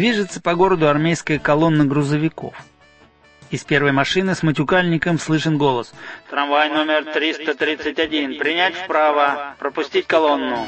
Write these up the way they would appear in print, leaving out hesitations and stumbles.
Движется по городу армейская колонна грузовиков. Из первой машины с матюкальником слышен голос: «Трамвай номер 331, принять вправо, пропустить колонну».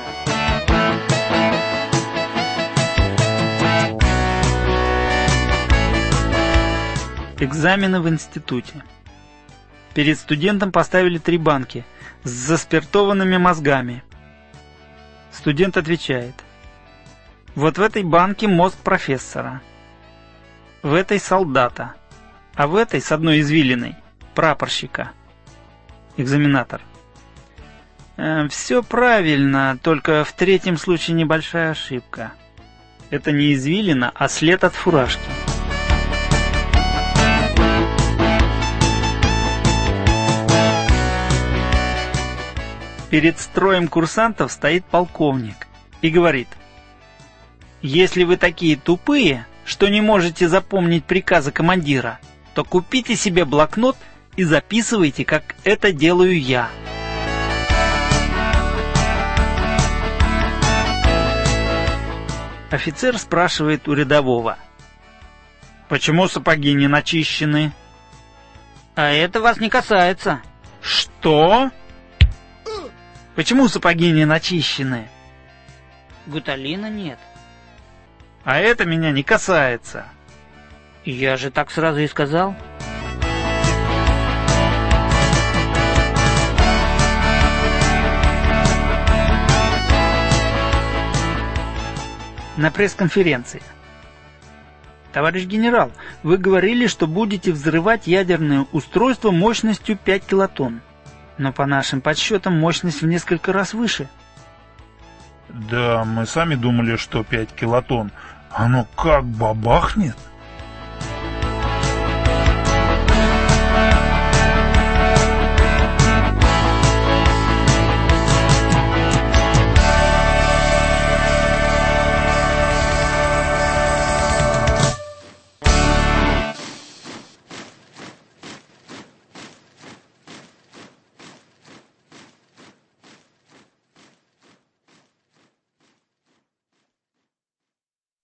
Экзамены в институте. Перед студентом поставили 3 банки с заспиртованными мозгами. Студент отвечает: вот в этой банке мозг профессора, в этой солдата, а в этой с одной извилиной прапорщика. Экзаменатор: все правильно, только в 3-м случае небольшая ошибка. Это не извилина, а след от фуражки. Перед строем курсантов стоит полковник и говорит: если вы такие тупые, что не можете запомнить приказы командира, то купите себе блокнот и записывайте, как это делаю я. Офицер спрашивает у рядового: почему сапоги не начищены? А это вас не касается. Что? Почему сапоги не начищены? Гуталина нет. А это меня не касается. Я же так сразу и сказал. На пресс-конференции. Товарищ генерал, вы говорили, что будете взрывать ядерное устройство мощностью 5 килотонн. Но по нашим подсчетам мощность в несколько раз выше. Да, мы сами думали, что 5 килотонн. Оно как бабахнет.